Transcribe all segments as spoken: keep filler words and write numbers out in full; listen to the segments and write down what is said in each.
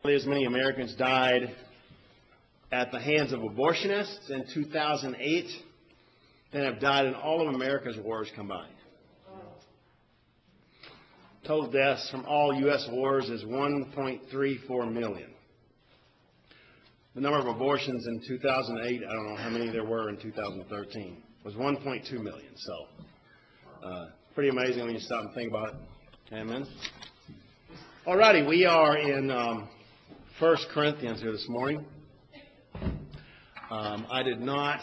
As many Americans died at the hands of abortionists in two thousand eight than have died in all of America's wars combined. Total deaths from all U S wars is one point three four million. The number of abortions in two thousand eight, I don't know how many there were in two thousand thirteen, was one point two million. So, uh, pretty amazing when you stop and think about it. Amen. Alrighty, we are in um, First Corinthians here this morning. Um, I did not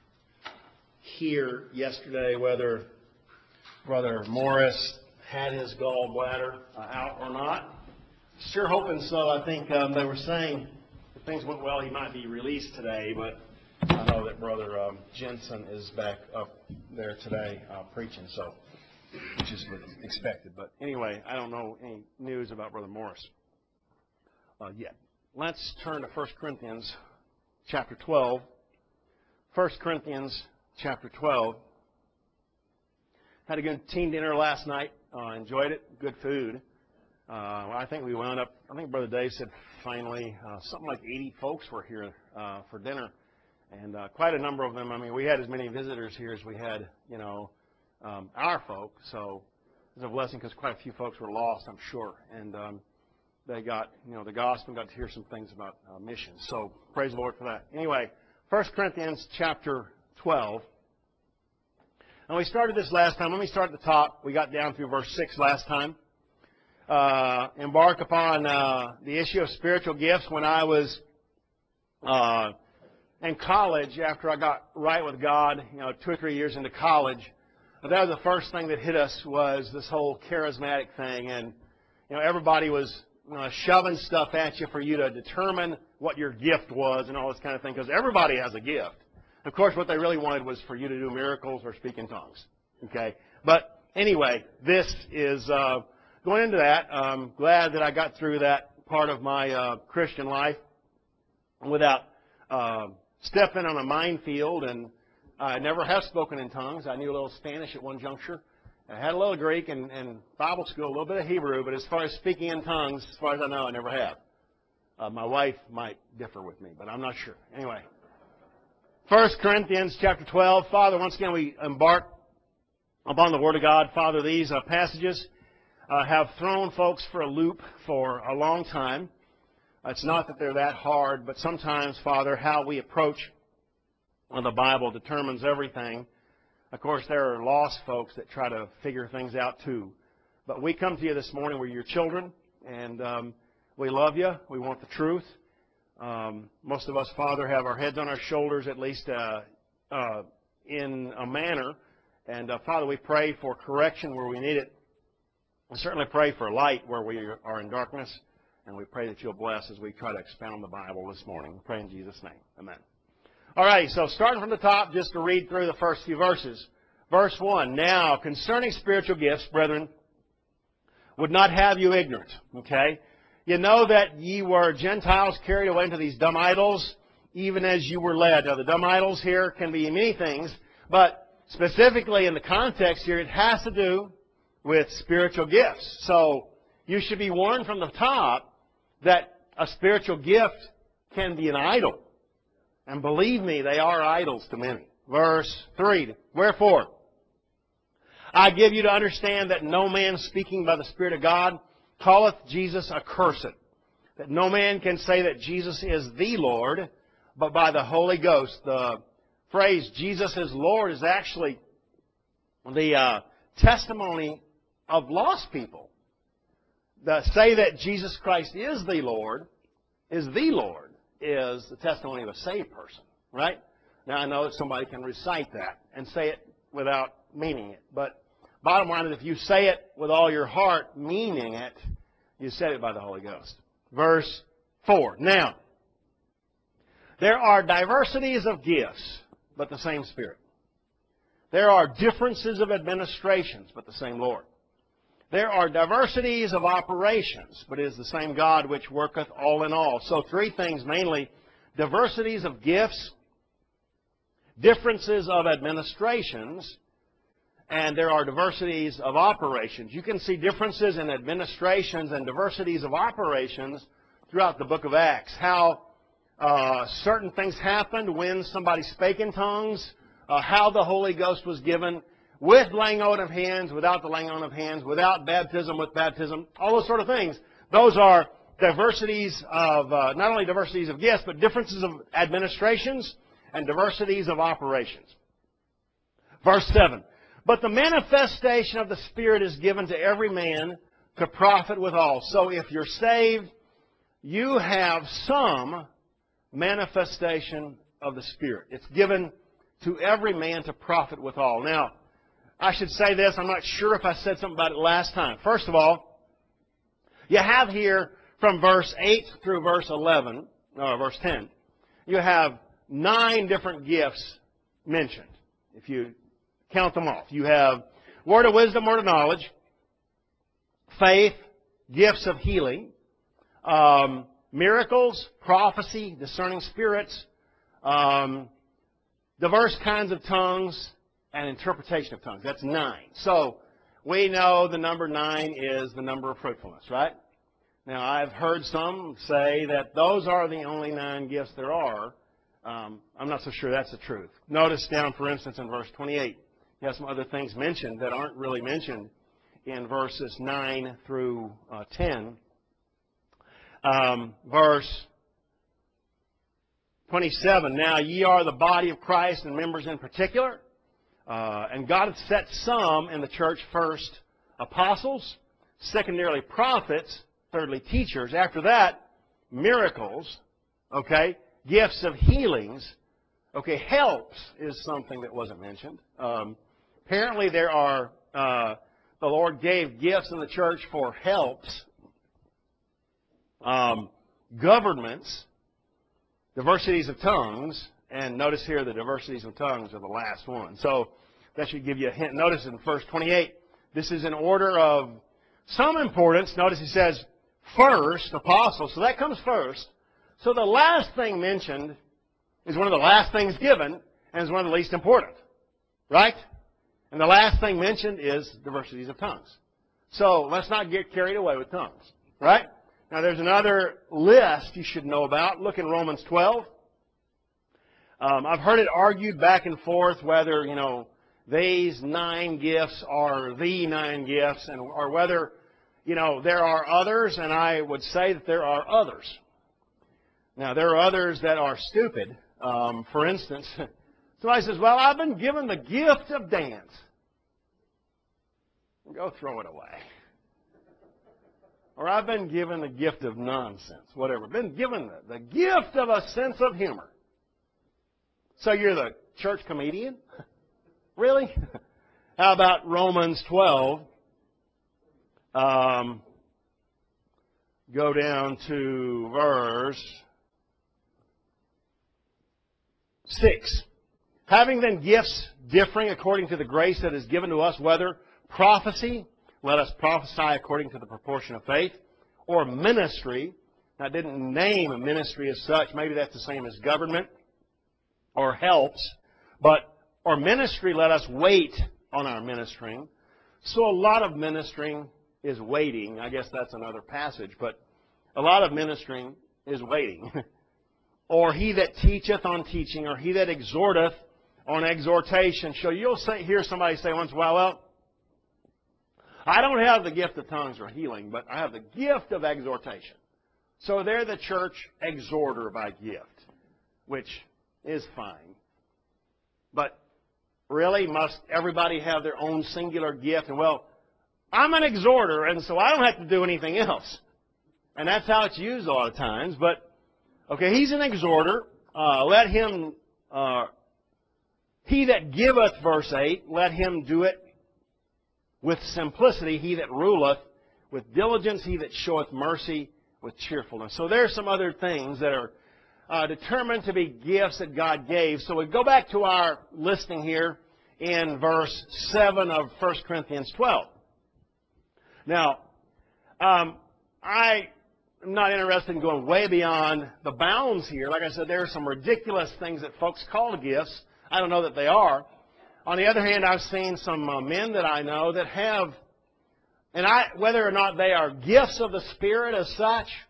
hear yesterday whether Brother Morris had his gallbladder uh, out or not. Sure hoping so. I think um, they were saying if things went well, he might be released today, but I know that Brother um, Jensen is back up there today uh, preaching, so which is expected. But anyway, I don't know any news about Brother Morris uh, yet. Let's turn to First Corinthians chapter twelve. First Corinthians chapter twelve. Had a good team dinner last night. Uh, enjoyed it. Good food. Uh, I think we wound up, I think Brother Dave said finally uh, something like eighty folks were here uh, for dinner. And uh, quite a number of them. I mean, we had as many visitors here as we had, you know, um, our folk. So it was a blessing because quite a few folks were lost, I'm sure. And um, they got, you know, the gospel, got to hear some things about uh, missions. So praise the Lord for that. Anyway, First Corinthians chapter twelve. And we started this last time. Let me start at the top. We got down through verse six last time. Uh, embark upon uh, the issue of spiritual gifts when I was uh, in college after I got right with God, you know, two or three years into college. That was the first thing that hit us was this whole charismatic thing. And, you know, everybody was uh, shoving stuff at you for you to determine what your gift was and all this kind of thing because everybody has a gift. Of course, what they really wanted was for you to do miracles or speak in tongues. Okay? But anyway, this is uh, going into that. I'm glad that I got through that part of my uh, Christian life without uh, stepping on a minefield. And I never have spoken in tongues. I knew a little Spanish at one juncture. I had a little Greek and, and Bible school, a little bit of Hebrew. But as far as speaking in tongues, as far as I know, I never have. Uh, my wife might differ with me, but I'm not sure. Anyway. First Corinthians chapter twelve. Father, once again we embark upon the Word of God. Father, these uh, passages uh, have thrown folks for a loop for a long time. It's not that they're that hard, but sometimes, Father, how we approach the Bible determines everything. Of course, there are lost folks that try to figure things out too. But we come to you this morning. We're your children, and um, we love you. We want the truth. Um, most of us, Father, have our heads on our shoulders, at least uh, uh, in a manner. And, uh, Father, we pray for correction where we need it. We certainly pray for light where we are in darkness. And we pray that you'll bless as we try to expound the Bible this morning. We pray in Jesus' name. Amen. All right, so starting from the top, just to read through the first few verses. Verse one, now, concerning spiritual gifts, brethren, would not have you ignorant. Okay? You know that ye were Gentiles carried away into these dumb idols, even as you were led. Now, the dumb idols here can be many things, but specifically in the context here, it has to do with spiritual gifts. So, you should be warned from the top that a spiritual gift can be an idol. And believe me, they are idols to many. Verse three, wherefore, I give you to understand that no man speaking by the Spirit of God calleth Jesus accursed, that no man can say that Jesus is the Lord, but by the Holy Ghost. The phrase Jesus is Lord is actually the uh, testimony of lost people. The say that Jesus Christ is the Lord, is the Lord, is the testimony of a saved person, right? Now I know that somebody can recite that and say it without meaning it, but bottom line is if you say it with all your heart, meaning it, you said it by the Holy Ghost. Verse four. Now, there are diversities of gifts, but the same Spirit. There are differences of administrations, but the same Lord. There are diversities of operations, but it is the same God which worketh all in all. So three things mainly. Diversities of gifts, differences of administrations, and there are diversities of operations. You can see differences in administrations and diversities of operations throughout the book of Acts, how uh, certain things happened when somebody spake in tongues, uh, how the Holy Ghost was given, with laying on of hands, without the laying on of hands, without baptism, with baptism, all those sort of things. Those are diversities of, uh, not only diversities of gifts, but differences of administrations and diversities of operations. Verse seven. But the manifestation of the Spirit is given to every man to profit withal. So if you're saved, you have some manifestation of the Spirit. It's given to every man to profit withal. Now, I should say this. I'm not sure if I said something about it last time. First of all, you have here from verse eight through verse eleven, or verse ten, you have nine different gifts mentioned. If you count them off. You have word of wisdom, word of knowledge, faith, gifts of healing, um, miracles, prophecy, discerning spirits, um, diverse kinds of tongues, and interpretation of tongues. That's nine. So we know the number nine is the number of fruitfulness, right? Now, I've heard some say that those are the only nine gifts there are. Um, I'm not so sure that's the truth. Notice down, for instance, in verse twenty-eight, you have some other things mentioned that aren't really mentioned in verses nine through uh, ten. Um, verse twenty-seven, now ye are the body of Christ and members in particular. Uh, and God hath set some in the church, first apostles, secondarily prophets, thirdly teachers. After that, miracles, okay, gifts of healings. Okay, helps is something that wasn't mentioned. Um, apparently there are, uh, the Lord gave gifts in the church for helps, um, governments, diversities of tongues, and notice here the diversities of tongues are the last one. So that should give you a hint. Notice in verse twenty-eight, this is in order of some importance. Notice he says, first, apostles. So that comes first. So the last thing mentioned is one of the last things given, and is one of the least important. Right? And the last thing mentioned is diversities of tongues. So let's not get carried away with tongues. Right? Now there's another list you should know about. Look in Romans twelve. Um, I've heard it argued back and forth whether, you know, these nine gifts are the nine gifts, and or whether, you know, there are others, and I would say that there are others. Now, there are others that are stupid. Um, for instance, somebody says, well, I've been given the gift of dance. Go throw it away. Or I've been given the gift of nonsense, whatever. Been given the, the gift of a sense of humor. So you're the church comedian? Really? How about Romans twelve? Um, go down to verse six. Having then gifts differing according to the grace that is given to us, whether prophecy, let us prophesy according to the proportion of faith, or ministry. I didn't name a ministry as such. Maybe that's the same as government or helps. But or ministry, let us wait on our ministering. So a lot of ministering is waiting. I guess that's another passage. But a lot of ministering is waiting. Or he that teacheth on teaching, or he that exhorteth on exhortation. So you'll say, hear somebody say once in a while, well, I don't have the gift of tongues or healing, but I have the gift of exhortation. So they're the church exhorter by gift, which is fine. But really, must everybody have their own singular gift? And well, I'm an exhorter, and so I don't have to do anything else. And that's how it's used a lot of times. But, okay, he's an exhorter. Uh, let him, uh, he that giveth, verse eight, let him do it with simplicity. He that ruleth with diligence, he that showeth mercy with cheerfulness. So there are some other things that are uh, determined to be gifts that God gave. So we go back to our listing here in verse seven of First Corinthians twelve. Now, um, I am not interested in going way beyond the bounds here. Like I said, there are some ridiculous things that folks call gifts. I don't know that they are. On the other hand, I've seen some uh, men that I know that have, and I, whether or not they are gifts of the Spirit as such,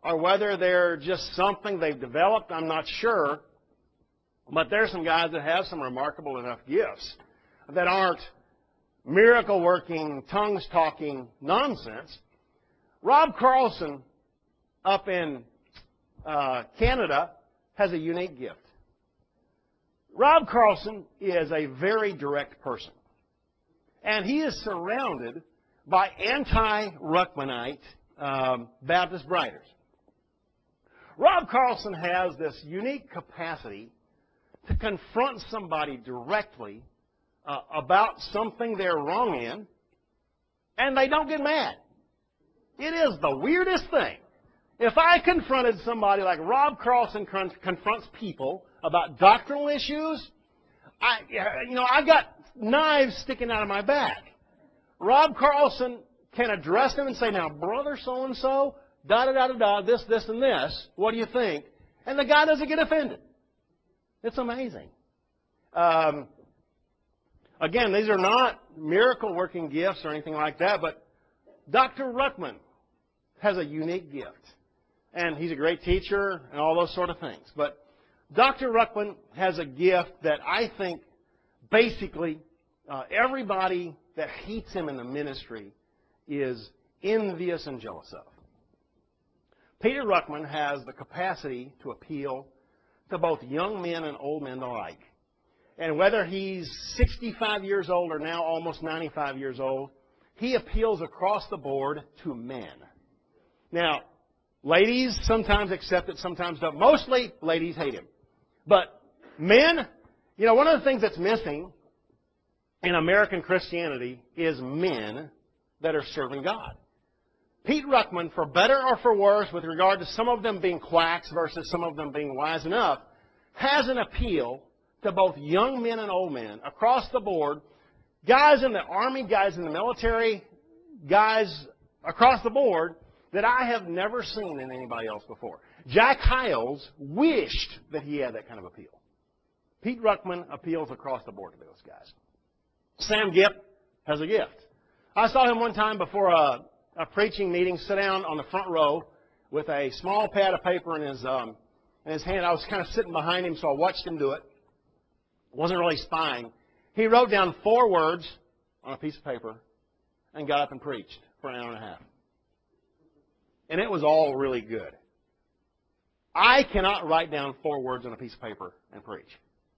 or whether they're just something they've developed, I'm not sure. But there's some guys that have some remarkable enough gifts that aren't miracle-working, tongues-talking nonsense. Rob Carlson up in uh, Canada has a unique gift. Rob Carlson is a very direct person. And he is surrounded by anti-Ruckmanite um, Baptist writers. Rob Carlson has this unique capacity to confront somebody directly uh, about something they're wrong in, and they don't get mad. It is the weirdest thing. If I confronted somebody like Rob Carlson con- confronts people about doctrinal issues, I, you know, I've got knives sticking out of my back. Rob Carlson can address them and say, now, brother so-and-so, da-da-da-da-da, this, this, and this, what do you think? And the guy doesn't get offended. It's amazing. Um, again, these are not miracle-working gifts or anything like that, but Doctor Ruckman has a unique gift. And he's a great teacher and all those sort of things. But Doctor Ruckman has a gift that I think basically uh, everybody that hates him in the ministry is envious and jealous of. Peter Ruckman has the capacity to appeal to both young men and old men alike. And whether he's sixty-five years old or now almost ninety-five years old, he appeals across the board to men. Now, ladies sometimes accept it, sometimes don't. Mostly, ladies hate him. But men, you know, one of the things that's missing in American Christianity is men that are serving God. Pete Ruckman, for better or for worse, with regard to some of them being quacks versus some of them being wise enough, has an appeal to both young men and old men across the board, guys in the Army, guys in the military, guys across the board that I have never seen in anybody else before. Jack Hyles wished that he had that kind of appeal. Pete Ruckman appeals across the board to those guys. Sam Gipp has a gift. I saw him one time before a, a preaching meeting sit down on the front row with a small pad of paper in his, um, in his hand. I was kind of sitting behind him, so I watched him do it. Wasn't really spying. He wrote down four words on a piece of paper and got up and preached for an hour and a half. And it was all really good. I cannot write down four words on a piece of paper and preach.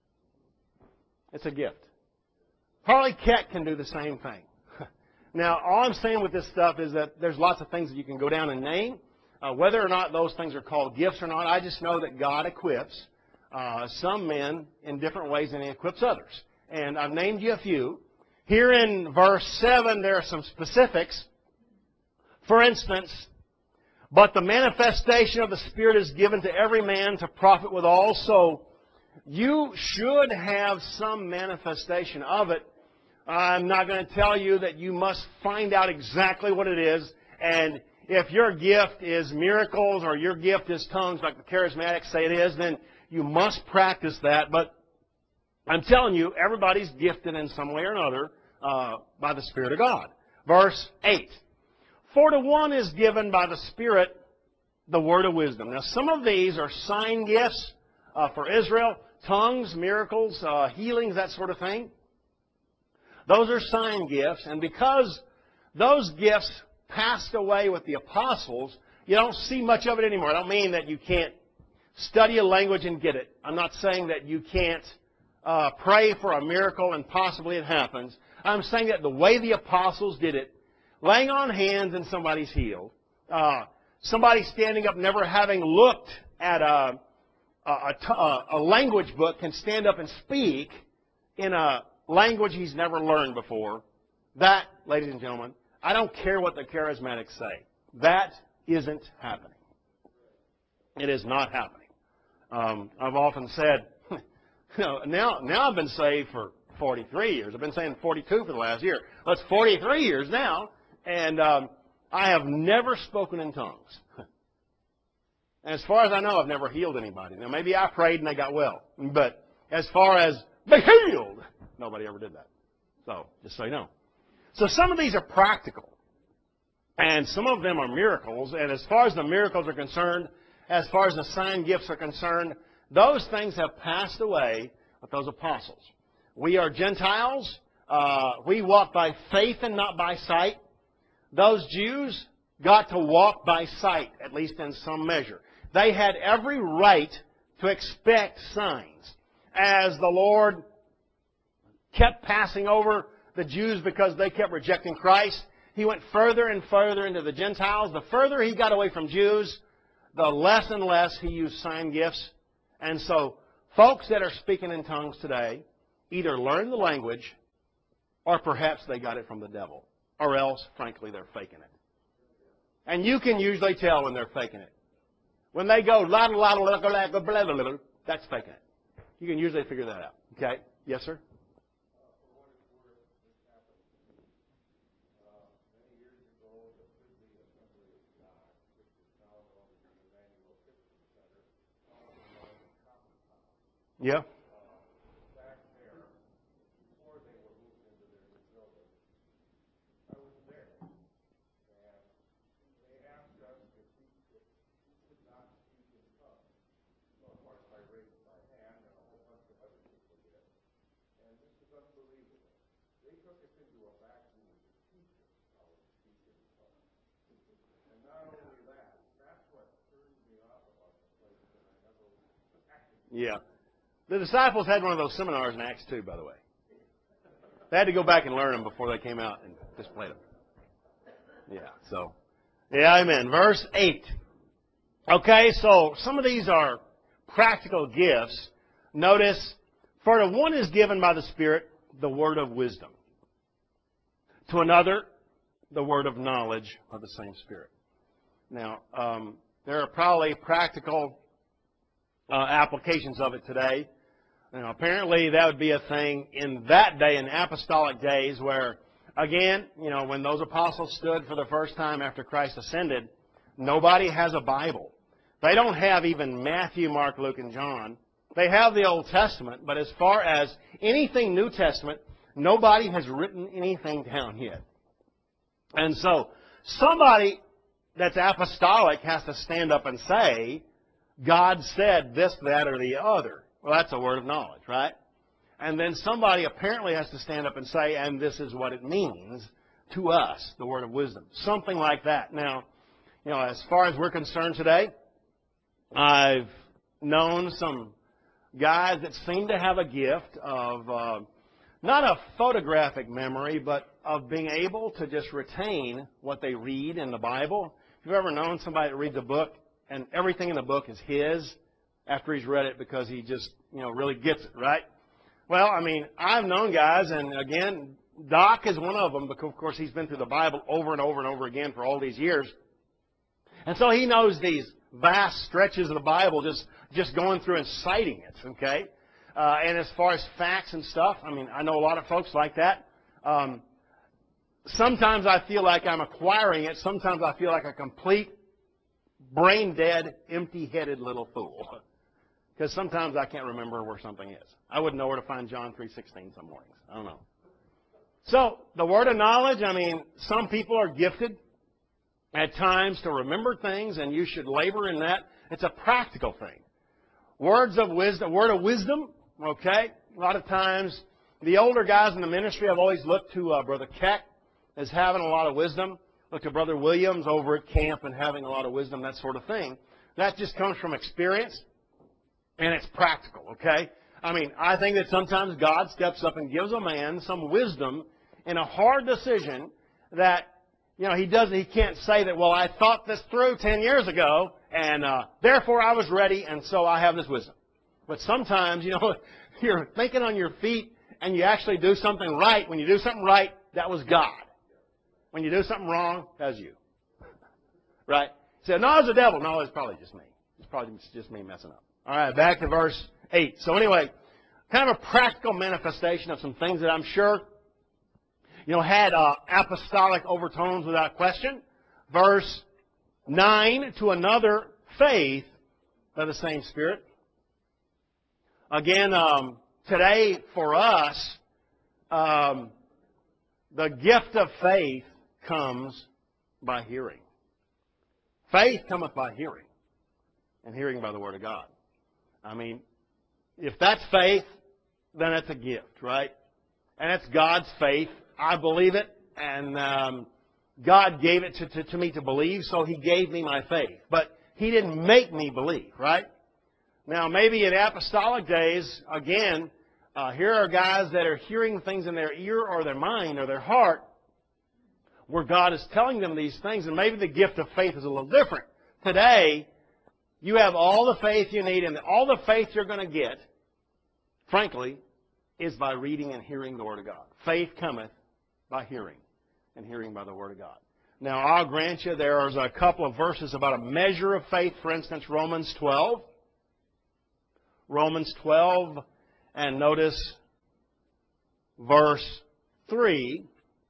It's a gift. Harley Keck can do the same thing. Now, all I'm saying with this stuff is that there's lots of things that you can go down and name. Uh, whether or not those things are called gifts or not, I just know that God equips uh, some men in different ways than He equips others. And I've named you a few. Here in verse seven, there are some specifics. For instance, but the manifestation of the Spirit is given to every man to profit withal. So you should have some manifestation of it. I'm not going to tell you that you must find out exactly what it is. And if your gift is miracles or your gift is tongues, like the charismatics say it is, then you must practice that. But I'm telling you, everybody's gifted in some way or another uh, by the Spirit of God. Verse eight. For to one is given by the Spirit the word of wisdom. Now, some of these are sign gifts uh, for Israel. Tongues, miracles, uh, healings, that sort of thing. Those are sign gifts. And because those gifts passed away with the apostles, you don't see much of it anymore. I don't mean that you can't study a language and get it. I'm not saying that you can't uh, pray for a miracle and possibly it happens. I'm saying that the way the apostles did it, laying on hands and somebody's healed. Uh, somebody standing up never having looked at a, a, a, a language book can stand up and speak in a language he's never learned before. That, ladies and gentlemen, I don't care what the charismatics say. That isn't happening. It is not happening. Um, I've often said, you know, now, now I've been saved for forty-three years. I've been saying forty-two for the last year. Well, it's forty-three years now. And um, I have never spoken in tongues. And as far as I know, I've never healed anybody. Now, maybe I prayed and they got well. But as far as be healed, nobody ever did that. So, just so you know. So some of these are practical. And some of them are miracles. And as far as the miracles are concerned, as far as the sign gifts are concerned, those things have passed away with those apostles. We are Gentiles. Uh, we walk by faith and not by sight. Those Jews got to walk by sight, at least in some measure. They had every right to expect signs. As the Lord kept passing over the Jews because they kept rejecting Christ, He went further and further into the Gentiles. The further He got away from Jews, the less and less He used sign gifts. And so, folks that are speaking in tongues today either learn the language or perhaps they got it from the devil. Or else, frankly, they're faking it. And you can usually tell when they're faking it. When they go, la la la la la la blah blah blah, that's faking it. You can usually figure that out. Okay? Yes, sir? Yeah. Yeah. The disciples had one of those seminars in Acts two, by the way. They had to go back and learn them before they came out and displayed them. Yeah, so. Yeah, amen. Verse eight. Okay, so some of these are practical gifts. Notice, for to one is given by the Spirit the word of wisdom. To another, the word of knowledge of the same Spirit. Now, um, there are probably practical uh, applications of it today. Now, apparently, that would be a thing in that day, in apostolic days, where, again, you know, when those apostles stood for the first time after Christ ascended, nobody has a Bible. They don't have even Matthew, Mark, Luke, and John. They have the Old Testament, but as far as anything New Testament, nobody has written anything down yet. And so, somebody that's apostolic has to stand up and say, God said this, that, or the other. Well, that's a word of knowledge, right? And then somebody apparently has to stand up and say, and this is what it means to us, the word of wisdom. Something like that. Now, you know, as far as we're concerned today, I've known some guys that seem to have a gift of uh, not a photographic memory, but of being able to just retain what they read in the Bible. If you've ever known somebody that reads a book and everything in the book is his after he's read it because he just, you know, really gets it, right? Well, I mean, I've known guys, and again, Doc is one of them because, of course, he's been through the Bible over and over and over again for all these years. And so he knows these vast stretches of the Bible just, just going through and citing it, okay? Uh, and as far as facts and stuff, I mean, I know a lot of folks like that. Um, sometimes I feel like I'm acquiring it. Sometimes I feel like a complete brain-dead, empty-headed little fool. Because sometimes I can't remember where something is. I wouldn't know where to find John three sixteen some mornings. I don't know. So, the word of knowledge, I mean, some people are gifted at times to remember things, and you should labor in that. It's a practical thing. Words of wisdom, word of wisdom, okay? A lot of times, the older guys in the ministry, I've always looked to uh, Brother Keck as having a lot of wisdom. Look to Brother Williams over at camp and having a lot of wisdom, that sort of thing. That just comes from experience, and it's practical, okay? I mean, I think that sometimes God steps up and gives a man some wisdom in a hard decision that, you know, he doesn't, he can't say that, well, I thought this through ten years ago, and uh, therefore I was ready, and so I have this wisdom. But sometimes, you know, you're thinking on your feet, and you actually do something right. When you do something right, that was God. When you do something wrong, that's you. Right? You say, no, it's the devil. No, it's probably just me. It's probably just me messing up. All right, back to verse eight. So anyway, kind of a practical manifestation of some things that I'm sure, you know, had uh, apostolic overtones without question. Verse nine, to another, faith by the same Spirit. Again, um, today for us, um, the gift of faith comes by hearing. Faith cometh by hearing, and hearing by the Word of God. I mean, if that's faith, then it's a gift, right? And it's God's faith. I believe it, and um, God gave it to, to, to me to believe, so He gave me my faith. But He didn't make me believe, right? Now, maybe in apostolic days, again, uh, here are guys that are hearing things in their ear or their mind or their heart where God is telling them these things, and maybe the gift of faith is a little different. Today, you have all the faith you need, and all the faith you're going to get, frankly, is by reading and hearing the Word of God. Faith cometh by hearing, and hearing by the Word of God. Now, I'll grant you there is a couple of verses about a measure of faith. For instance, Romans twelve. Romans twelve, and notice verse three.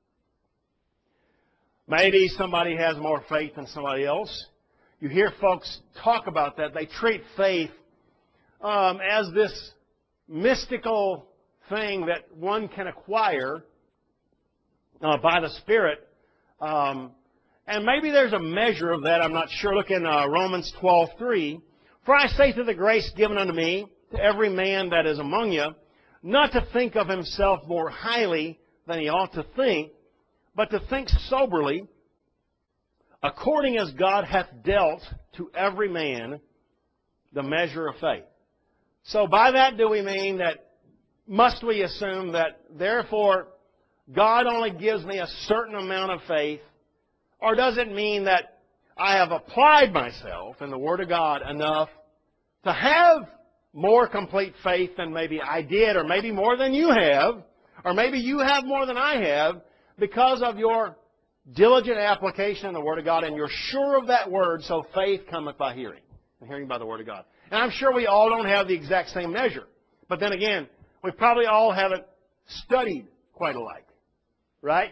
Maybe somebody has more faith than somebody else. You hear folks talk about that. They treat faith um, as this mystical thing that one can acquire uh, by the Spirit. Um, and maybe there's a measure of that. I'm not sure. Look in uh, Romans twelve three. For I say through the grace given unto me, to every man that is among you, not to think of himself more highly than he ought to think, but to think soberly, according as God hath dealt to every man the measure of faith. So by that do we mean that, must we assume that, therefore, God only gives me a certain amount of faith, or does it mean that I have applied myself in the Word of God enough to have more complete faith than maybe I did, or maybe more than you have, or maybe you have more than I have, because of your diligent application of the Word of God, and you're sure of that Word, so faith cometh by hearing, and hearing by the Word of God. And I'm sure we all don't have the exact same measure. But then again, we probably all haven't studied quite alike. Right?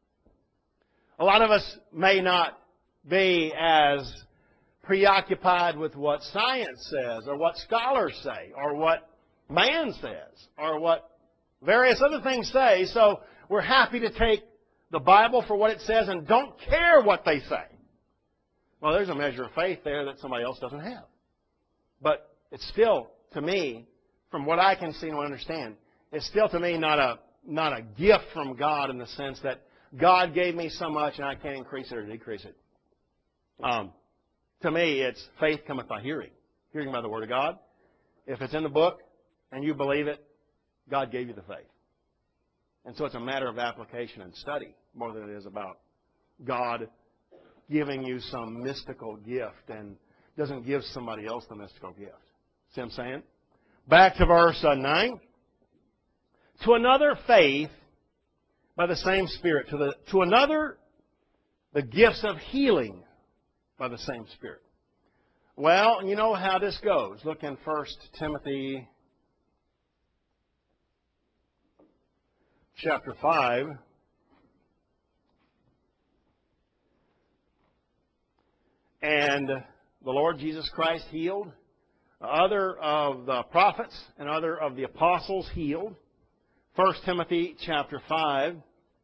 A lot of us may not be as preoccupied with what science says, or what scholars say, or what man says, or what various other things say, so we're happy to take the Bible for what it says and don't care what they say. Well, there's a measure of faith there that somebody else doesn't have. But it's still, to me, from what I can see and understand, it's still to me not a not a gift from God in the sense that God gave me so much and I can't increase it or decrease it. Um, to me, it's faith cometh by hearing. Hearing by the Word of God. If it's in the book and you believe it, God gave you the faith. And so it's a matter of application and study more than it is about God giving you some mystical gift and doesn't give somebody else the mystical gift. See what I'm saying? Back to verse uh, nine. To another faith by the same Spirit. To, the, to another the gifts of healing by the same Spirit. Well, you know how this goes. Look in First Timothy chapter five. And the Lord Jesus Christ healed. Other of the prophets and other of the apostles healed. First Timothy chapter five.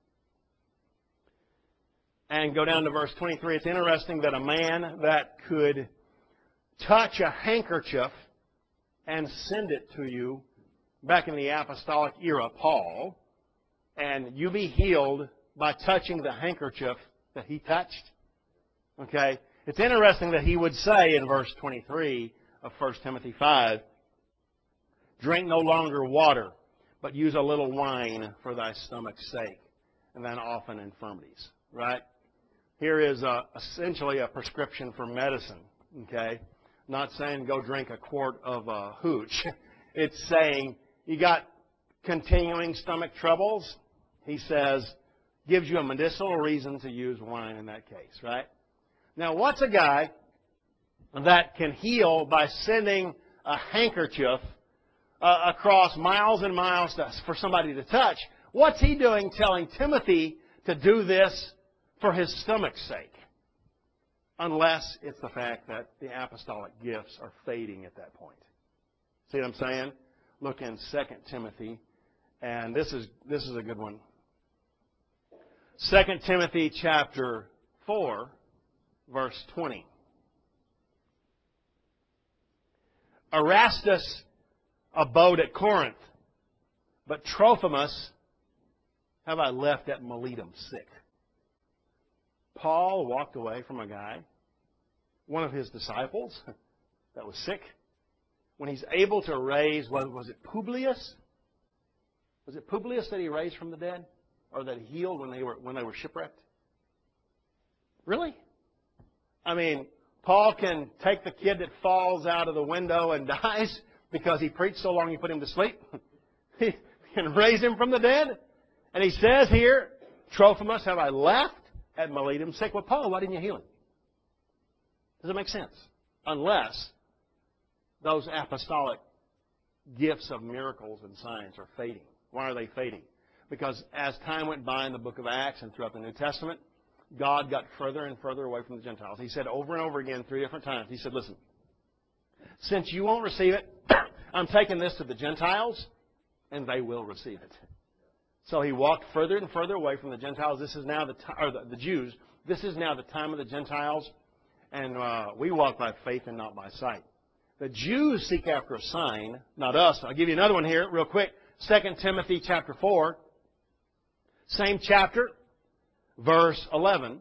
And go down to verse twenty-three. It's interesting that a man that could touch a handkerchief and send it to you back in the apostolic era, Paul, and you be healed by touching the handkerchief that he touched. Okay? It's interesting that he would say in verse twenty-three of First Timothy five, drink no longer water, but use a little wine for thy stomach's sake, and then often infirmities. Right? Here is a, essentially a prescription for medicine. Okay? Not saying go drink a quart of uh, hooch. It's saying you got continuing stomach troubles. He says, gives you a medicinal reason to use wine in that case, right? Now, what's a guy that can heal by sending a handkerchief uh, across miles and miles to, for somebody to touch? What's he doing telling Timothy to do this for his stomach's sake? Unless it's the fact that the apostolic gifts are fading at that point. See what I'm saying? Look in Second Timothy, and this is this is a good one. Second Timothy chapter four, verse twenty. Erastus abode at Corinth, but Trophimus have I left at Miletum sick. Paul walked away from a guy, one of his disciples, that was sick. When he's able to raise, was, was it Publius? Was it Publius that he raised from the dead? Or that he healed when they were, when they were shipwrecked? Really? I mean, Paul can take the kid that falls out of the window and dies because he preached so long he put him to sleep. He can raise him from the dead. And he says here, Trophimus have I left at Miletum sick. Well, Paul, why didn't you heal him? Does it make sense? Unless those apostolic gifts of miracles and signs are fading. Why are they fading? Because as time went by in the book of Acts and throughout the New Testament, God got further and further away from the Gentiles. He said over and over again, three different times, He said, listen, since you won't receive it, I'm taking this to the Gentiles, and they will receive it. So He walked further and further away from the Gentiles. This is now the time, or the, the Jews. This is now the time of the Gentiles, and uh, we walk by faith and not by sight. The Jews seek after a sign, not us. I'll give you another one here real quick. Second Timothy chapter four, same chapter, verse eleven.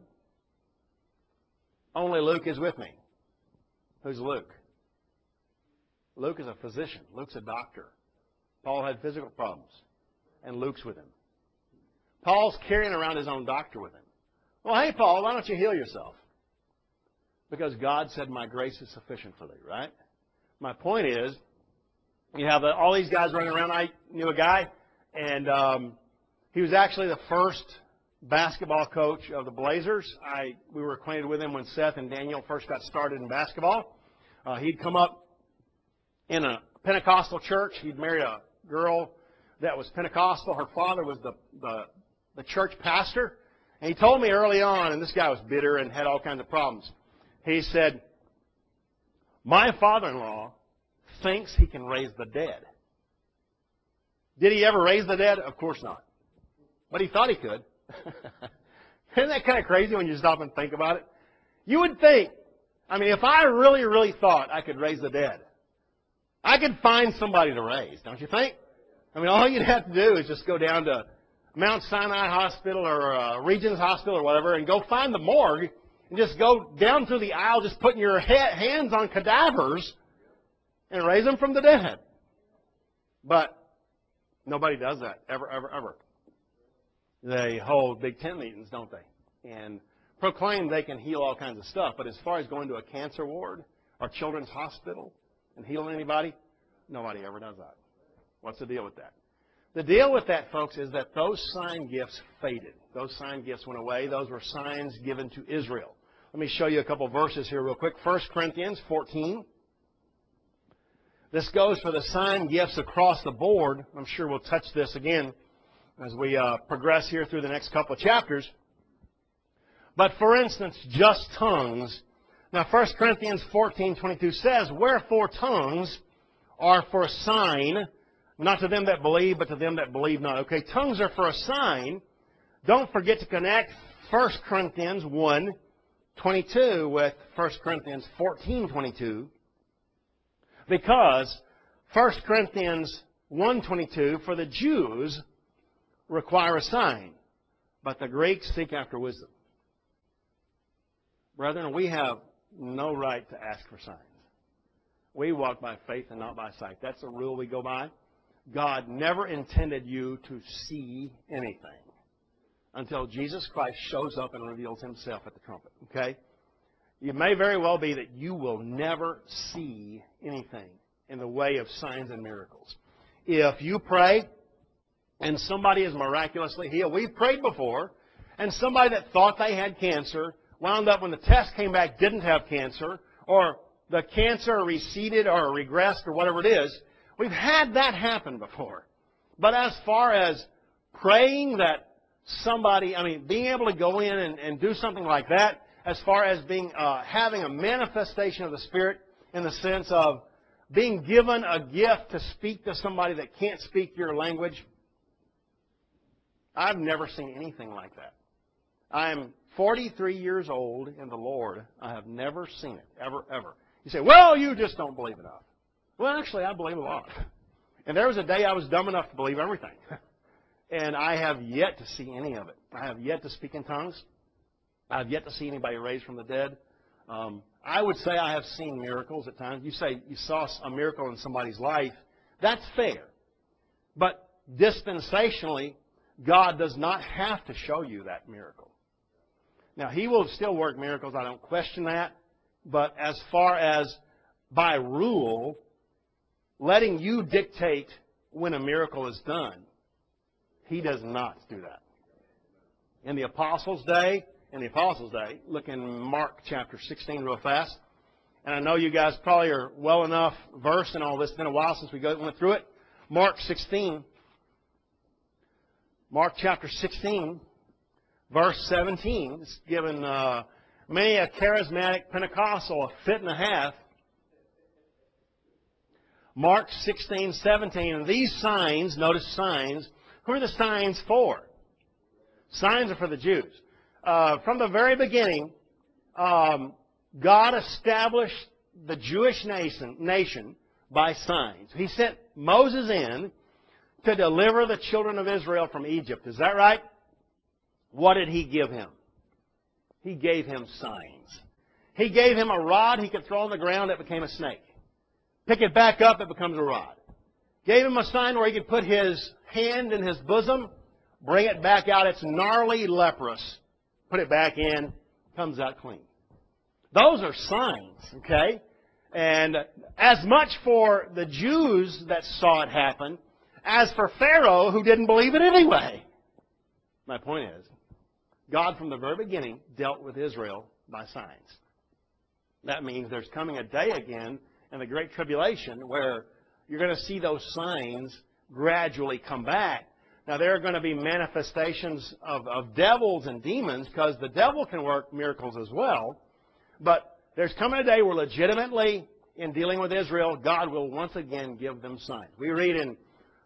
Only Luke is with me. Who's Luke? Luke is a physician. Luke's a doctor. Paul had physical problems, and Luke's with him. Paul's carrying around his own doctor with him. Well, hey, Paul, why don't you heal yourself? Because God said, my grace is sufficient for thee, right? My point is, you have all these guys running around. I knew a guy, and um, he was actually the first basketball coach of the Blazers. I we were acquainted with him when Seth and Daniel first got started in basketball. Uh, he'd come up in a Pentecostal church. He'd married a girl that was Pentecostal. Her father was the, the, the church pastor. And he told me early on, and this guy was bitter and had all kinds of problems. He said, my father-in-law thinks he can raise the dead. Did he ever raise the dead? Of course not. But he thought he could. Isn't that kind of crazy when you stop and think about it? You would think, I mean, if I really, really thought I could raise the dead, I could find somebody to raise, don't you think? I mean, all you'd have to do is just go down to Mount Sinai Hospital or uh, Regions Hospital or whatever and go find the morgue and just go down through the aisle just putting your ha- hands on cadavers and raise them from the dead. But nobody does that, ever, ever, ever. They hold big tent meetings, don't they? And proclaim they can heal all kinds of stuff. But as far as going to a cancer ward or children's hospital and healing anybody, nobody ever does that. What's the deal with that? The deal with that, folks, is that those sign gifts faded. Those sign gifts went away. Those were signs given to Israel. Let me show you a couple verses here real quick. First Corinthians fourteen. This goes for the sign gifts across the board. I'm sure we'll touch this again as we uh, progress here through the next couple of chapters. But for instance, just tongues. Now, First Corinthians fourteen twenty-two says, wherefore tongues are for a sign, not to them that believe, but to them that believe not. Okay, tongues are for a sign. Don't forget to connect First Corinthians one twenty-two with First Corinthians fourteen twenty-two. Because First Corinthians one twenty-two, for the Jews require a sign, but the Greeks seek after wisdom. Brethren, we have no right to ask for signs. We walk by faith and not by sight. That's the rule we go by. God never intended you to see anything until Jesus Christ shows up and reveals Himself at the trumpet. Okay? It may very well be that you will never see anything in the way of signs and miracles. If you pray and somebody is miraculously healed, we've prayed before, and somebody that thought they had cancer wound up when the test came back didn't have cancer, or the cancer receded or regressed or whatever it is. We've had that happen before. But as far as praying that somebody, I mean, being able to go in and, and do something like that, as far as being uh, having a manifestation of the Spirit in the sense of being given a gift to speak to somebody that can't speak your language, I've never seen anything like that. I am forty-three years old in the Lord. I have never seen it, ever, ever. You say, well, you just don't believe enough. Well, actually, I believe a lot. And there was a day I was dumb enough to believe everything. And I have yet to see any of it. I have yet to speak in tongues. I have yet to see anybody raised from the dead. Um, I would say I have seen miracles at times. You say you saw a miracle in somebody's life. That's fair. But dispensationally, God does not have to show you that miracle. Now, He will still work miracles. I don't question that. But as far as by rule, letting you dictate when a miracle is done, He does not do that. In the Apostles' day, in the Apostles' day, look in Mark chapter sixteen real fast. And I know you guys probably are well enough versed in all this. It's been a while since we went through it. Mark sixteen. Mark chapter sixteen, verse seventeen. It's given uh, many a charismatic Pentecostal a fit and a half. Mark sixteen, seventeen. And these signs, notice signs, who are the signs for? Signs are for the Jews. Uh, from the very beginning, um, God established the Jewish nation, nation by signs. He sent Moses in to deliver the children of Israel from Egypt. Is that right? What did He give him? He gave him signs. He gave him a rod he could throw on the ground that became a snake. Pick it back up, it becomes a rod. Gave him a sign where he could put his hand in his bosom, bring it back out. It's gnarly leprous. Put it back in, comes out clean. Those are signs, okay? And as much for the Jews that saw it happen as for Pharaoh who didn't believe it anyway. My point is, God from the very beginning dealt with Israel by signs. That means there's coming a day again in the Great Tribulation where you're going to see those signs gradually come back. Now, there are going to be manifestations of, of devils and demons because the devil can work miracles as well. But there's coming a day where legitimately, in dealing with Israel, God will once again give them signs. We read in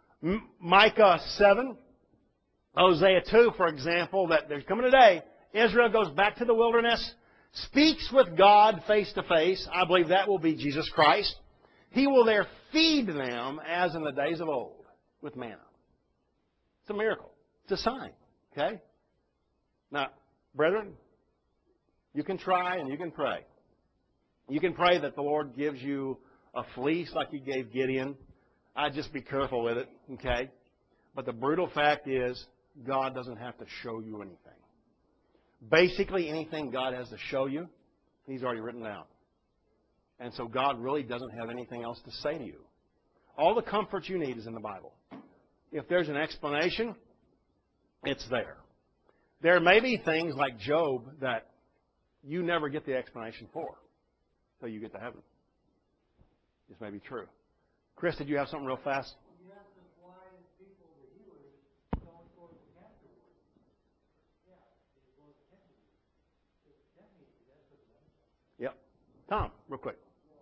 Micah seven, Hosea two, for example, that there's coming a day, Israel goes back to the wilderness, speaks with God face to face. I believe that will be Jesus Christ. He will there feed them as in the days of old with manna. It's a miracle. It's a sign. Okay? Now, brethren, you can try and you can pray. You can pray that the Lord gives you a fleece like He gave Gideon. I'd just be careful with it. Okay? But the brutal fact is, God doesn't have to show you anything. Basically, anything God has to show you, He's already written out. And so God really doesn't have anything else to say to you. All the comfort you need is in the Bible. If there's an explanation, it's there. There may be things like Job that you never get the explanation for until you get to heaven. This may be true. Chris, did you have something real fast? You asked us why people, the healers, don't go to the cancer ward. Yeah, they go to the cancer ward. That means that's what it means. Yep. Tom, real quick.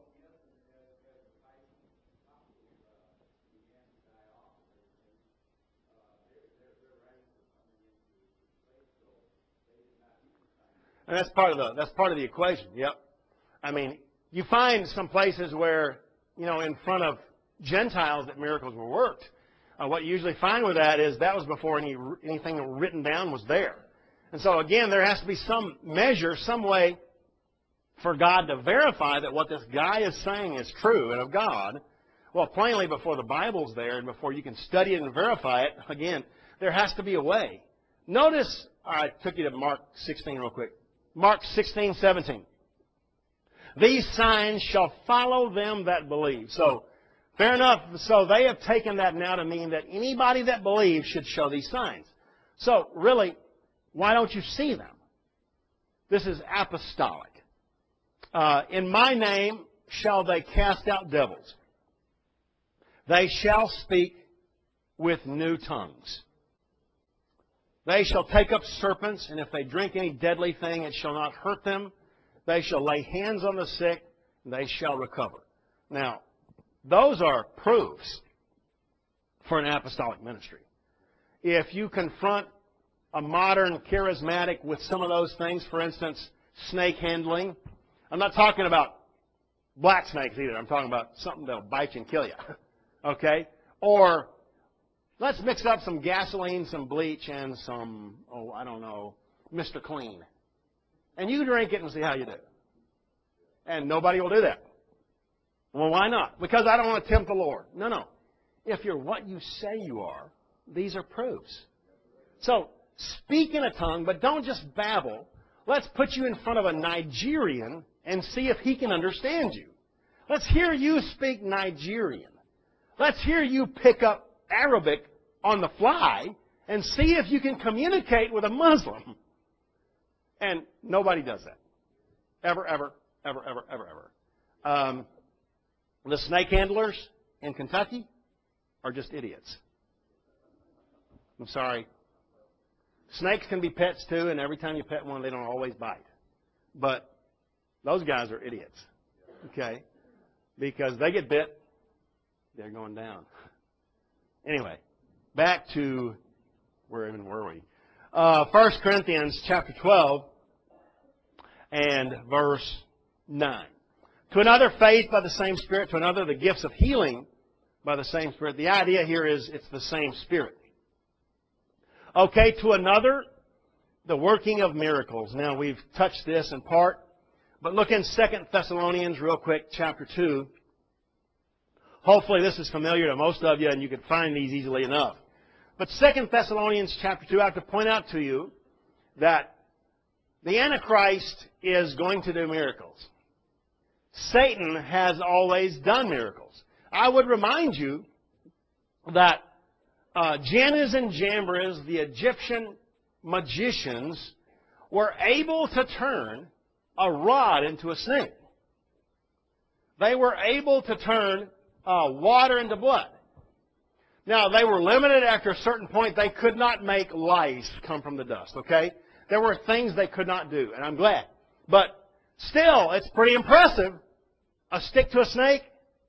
And that's part of the that's part of the equation. Yep. I mean, you find some places where, you know, in front of Gentiles that miracles were worked. Uh, what you usually find with that is that was before any anything written down was there. And so again, there has to be some measure, some way for God to verify that what this guy is saying is true and of God. Well, plainly before the Bible's there and before you can study it and verify it, again, there has to be a way. Notice, I took you to Mark sixteen real quick. Mark sixteen, seventeen. These signs shall follow them that believe. So, fair enough. So they have taken that now to mean that anybody that believes should show these signs. So, really, why don't you see them? This is apostolic. Uh, in my name shall they cast out devils. They shall speak with new tongues. They shall take up serpents, and if they drink any deadly thing, it shall not hurt them. They shall lay hands on the sick, and they shall recover. Now, those are proofs for an apostolic ministry. If you confront a modern charismatic with some of those things, for instance, snake handling. I'm not talking about black snakes either. I'm talking about something that'll bite you and kill you. Okay? Or let's mix up some gasoline, some bleach, and some, oh, I don't know, Mister Clean. And you drink it and see how you do. And nobody will do that. Well, why not? Because I don't want to tempt the Lord. No, no. If you're what you say you are, these are proofs. So, speak in a tongue, but don't just babble. Let's put you in front of a Nigerian and see if he can understand you. Let's hear you speak Nigerian. Let's hear you pick up Arabic on the fly and see if you can communicate with a Muslim. And nobody does that. Ever, ever, ever, ever, ever, ever. Um, the snake handlers in Kentucky are just idiots. I'm sorry. Snakes can be pets too, and every time you pet one, they don't always bite. But those guys are idiots. Okay? Because they get bit, they're going down. Anyway, back to, where even were we? Uh, First Corinthians chapter twelve and verse nine. To another, faith by the same Spirit. To another, the gifts of healing by the same Spirit. The idea here is it's the same Spirit. Okay, to another, the working of miracles. Now, we've touched this in part, but look in Second Thessalonians real quick, chapter two. Hopefully this is familiar to most of you and you can find these easily enough. But Second Thessalonians chapter two, I have to point out to you that the Antichrist is going to do miracles. Satan has always done miracles. I would remind you that uh, Jannes and Jambres, the Egyptian magicians, were able to turn a rod into a snake. They were able to turn uh, water into blood. Now, they were limited after a certain point. They could not make lice come from the dust, okay? There were things they could not do, and I'm glad. But still, it's pretty impressive. A stick to a snake?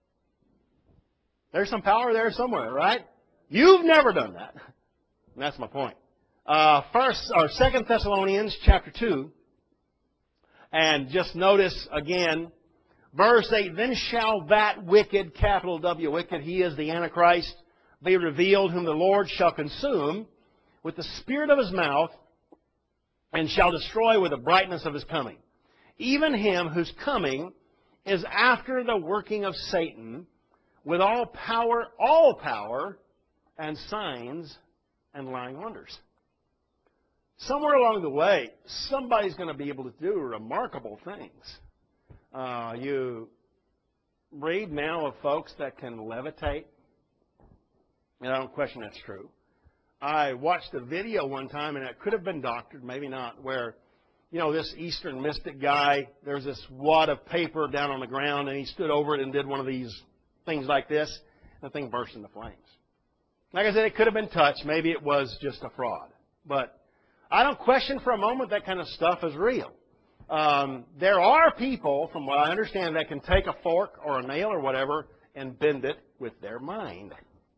There's some power there somewhere, right? You've never done that. And that's my point. Uh, first, or Second Thessalonians chapter two. And just notice again, verse eight, then shall that wicked, capital W, wicked, he is the Antichrist, be revealed, whom the Lord shall consume with the spirit of his mouth, and shall destroy with the brightness of his coming. Even him whose coming is after the working of Satan, with all power, all power, and signs and lying wonders. Somewhere along the way, somebody's going to be able to do remarkable things. Uh, you read now of folks that can levitate. And I don't question that's true. I watched a video one time, and it could have been doctored, maybe not, where, you know, this Eastern mystic guy, there's this wad of paper down on the ground, and he stood over it and did one of these things like this, and the thing burst into flames. Like I said, it could have been touched. Maybe it was just a fraud. But I don't question for a moment that kind of stuff is real. Um, there are people, from what I understand, that can take a fork or a nail or whatever and bend it with their mind.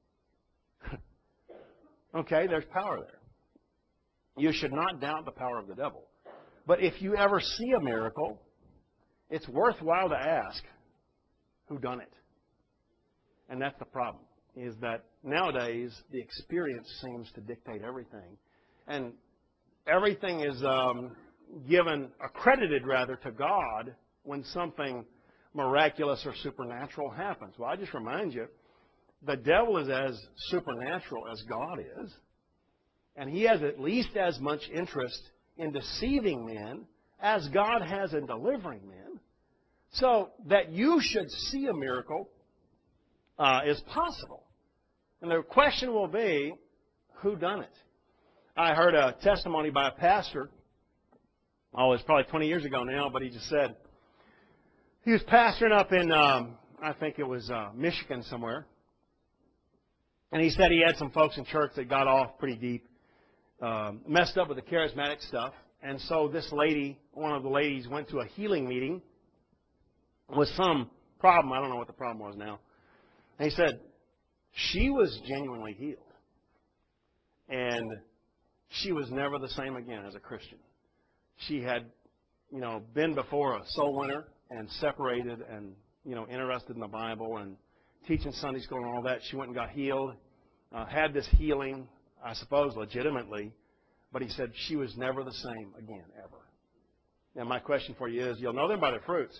Okay, there's power there. You should not doubt the power of the devil. But if you ever see a miracle, it's worthwhile to ask, who done it? And that's the problem, is that nowadays the experience seems to dictate everything. And everything is um, given, accredited rather, to God when something miraculous or supernatural happens. Well, I just remind you, the devil is as supernatural as God is. And he has at least as much interest in deceiving men as God has in delivering men. So that you should see a miracle uh, is possible. And the question will be, who done it? I heard a testimony by a pastor. Oh, it's probably twenty years ago now, but he just said, he was pastoring up in, um, I think it was uh, Michigan somewhere. And he said he had some folks in church that got off pretty deep, um, messed up with the charismatic stuff. And so this lady, one of the ladies, went to a healing meeting with some problem. I don't know what the problem was now. And he said she was genuinely healed. And she was never the same again as a Christian. She had, you know, been before a soul winner and separated and, you know, interested in the Bible and teaching Sunday school and all that. She went and got healed, uh, had this healing, I suppose, legitimately. But he said she was never the same again, ever. Now, my question for you is, you'll know them by their fruits.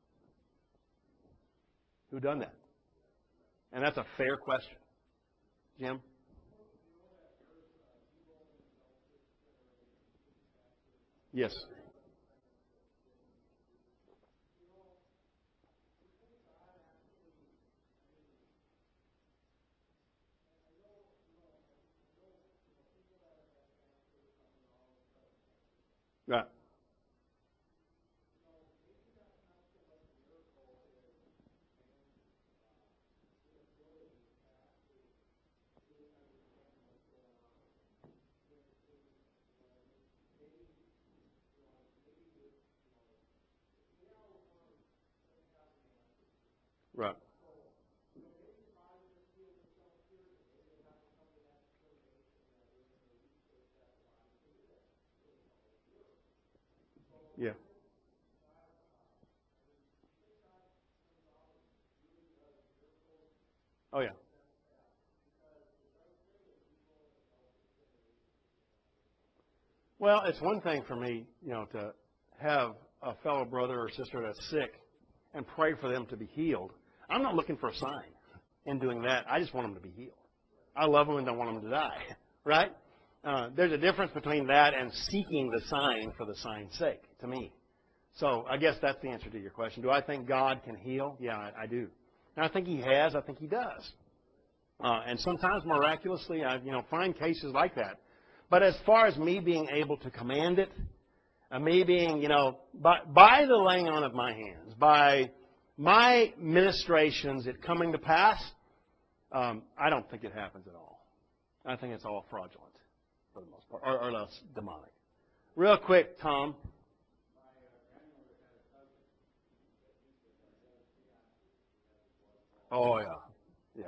Who done that? And that's a fair question. Jim? Yes. Right. Right. Yeah. Oh, yeah. Well, it's one thing for me, you know, to have a fellow brother or sister that's sick and pray for them to be healed. I'm not looking for a sign in doing that. I just want them to be healed. I love them and don't want them to die, right? Uh, there's a difference between that and seeking the sign for the sign's sake, to me. So I guess that's the answer to your question. Do I think God can heal? Yeah, I, I do. And I think He has. I think He does. Uh, and sometimes miraculously, I you know find cases like that. But as far as me being able to command it, uh, me being, you know, by, by the laying on of my hands, by my ministrations, it coming to pass, um, I don't think it happens at all. I think it's all fraudulent for the most part, or, or less demonic. Real quick, Tom. Oh, yeah. Yeah.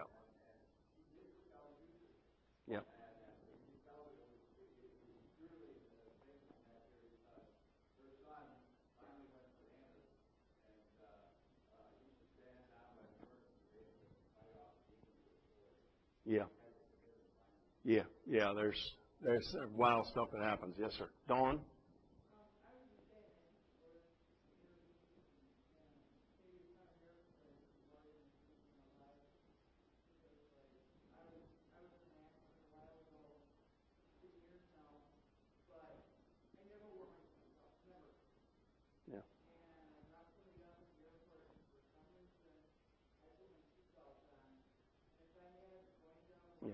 Yeah. Yeah. Yeah. Yeah. There's there's wild stuff that happens. Yes, sir. Dawn? Yeah. Yeah.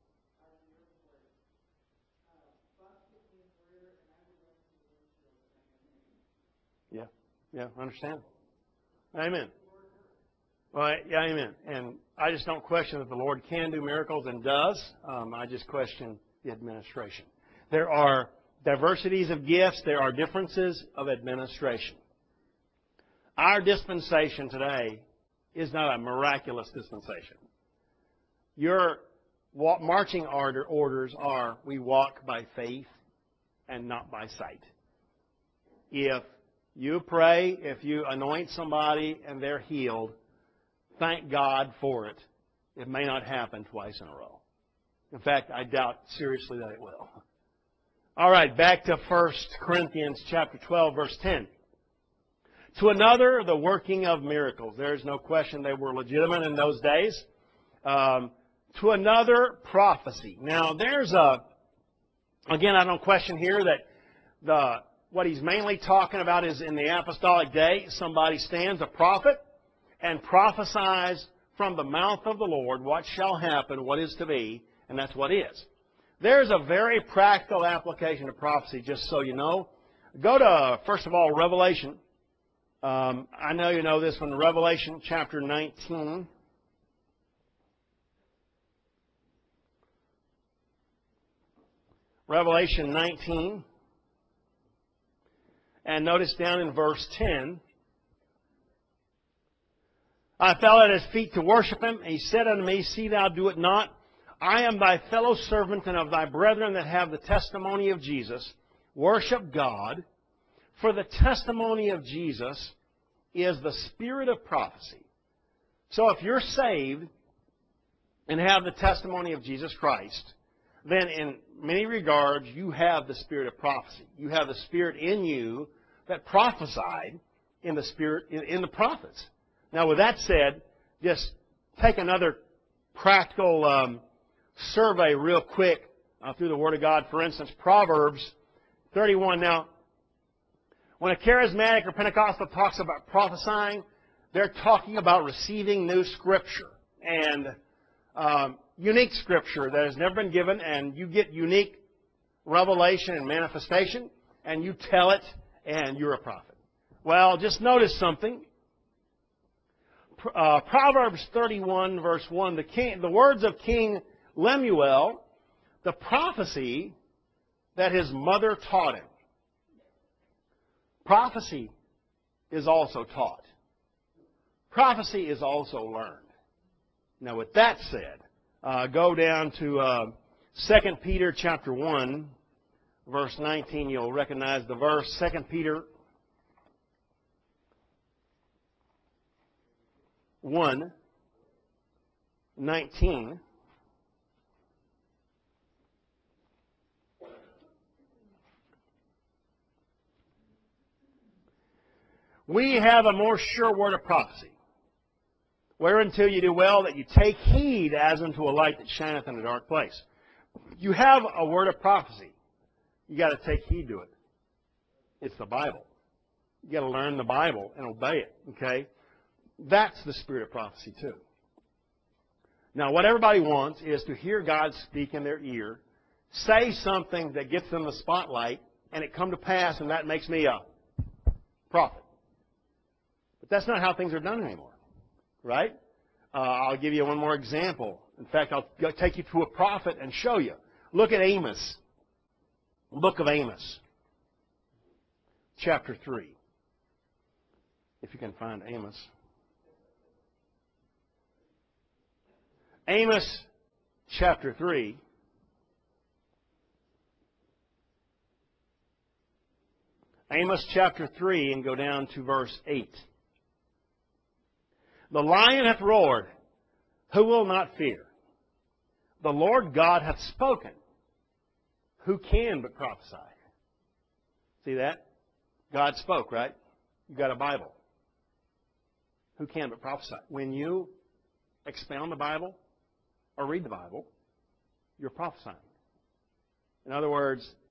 Yeah. Yeah. I understand. Amen. Well, yeah, amen. And I just don't question that the Lord can do miracles and does. Um, I just question the administration. There are diversities of gifts. There are differences of administration. Our dispensation today is not a miraculous dispensation. Your marching order orders are, we walk by faith and not by sight. If you pray, if you anoint somebody and they're healed, thank God for it. It may not happen twice in a row. In fact, I doubt seriously that it will. All right, back to First Corinthians chapter twelve, verse ten. To another, the working of miracles. There's no question they were legitimate in those days. Um, to another, prophecy. Now, there's a, again, I don't question here that the what he's mainly talking about is in the apostolic day, somebody stands, a prophet, and prophesies from the mouth of the Lord what shall happen, what is to be, and that's what is. There's a very practical application of prophecy, just so you know. Go to, first of all, Revelation. Um, I know you know this one, Revelation chapter nineteen. Revelation nineteen. And notice down in verse ten. I fell at his feet to worship him. He said unto me, See thou do it not. I am thy fellow servant and of thy brethren that have the testimony of Jesus. Worship God, for the testimony of Jesus is the spirit of prophecy. So if you're saved and have the testimony of Jesus Christ, then in many regards you have the spirit of prophecy. You have the spirit in you that prophesied in the spirit in, in the prophets. Now, with that said, just take another practical um, survey real quick uh, through the Word of God. For instance, Proverbs thirty-one. Now, when a charismatic or Pentecostal talks about prophesying, they're talking about receiving new Scripture and um, unique Scripture that has never been given, and you get unique revelation and manifestation, and you tell it, and you're a prophet. Well, just notice something. Uh, Proverbs thirty-one, verse one, the, king, the words of King Lemuel, the prophecy that his mother taught him. Prophecy is also taught. Prophecy is also learned. Now, with that said, uh, go down to uh, Second Peter chapter one, verse nineteen. You'll recognize the verse. Second Peter one, nineteen. We have a more sure word of prophecy, whereunto you do well that you take heed as unto a light that shineth in a dark place. You have a word of prophecy. You got to take heed to it. It's the Bible. You got to learn the Bible and obey it. Okay? That's the spirit of prophecy too. Now, what everybody wants is to hear God speak in their ear, say something that gets them the spotlight, and it come to pass, and that makes me a prophet. But that's not how things are done anymore, right? Uh, I'll give you one more example. In fact, I'll take you to a prophet and show you. Look at Amos, book of Amos, chapter three. If you can find Amos. Amos chapter three. Amos chapter three, and go down to verse eight. The lion hath roared, who will not fear? The Lord God hath spoken, who can but prophesy? See that? God spoke, right? You got a Bible. Who can but prophesy? When you expound the Bible or read the Bible, you're prophesying. In other words,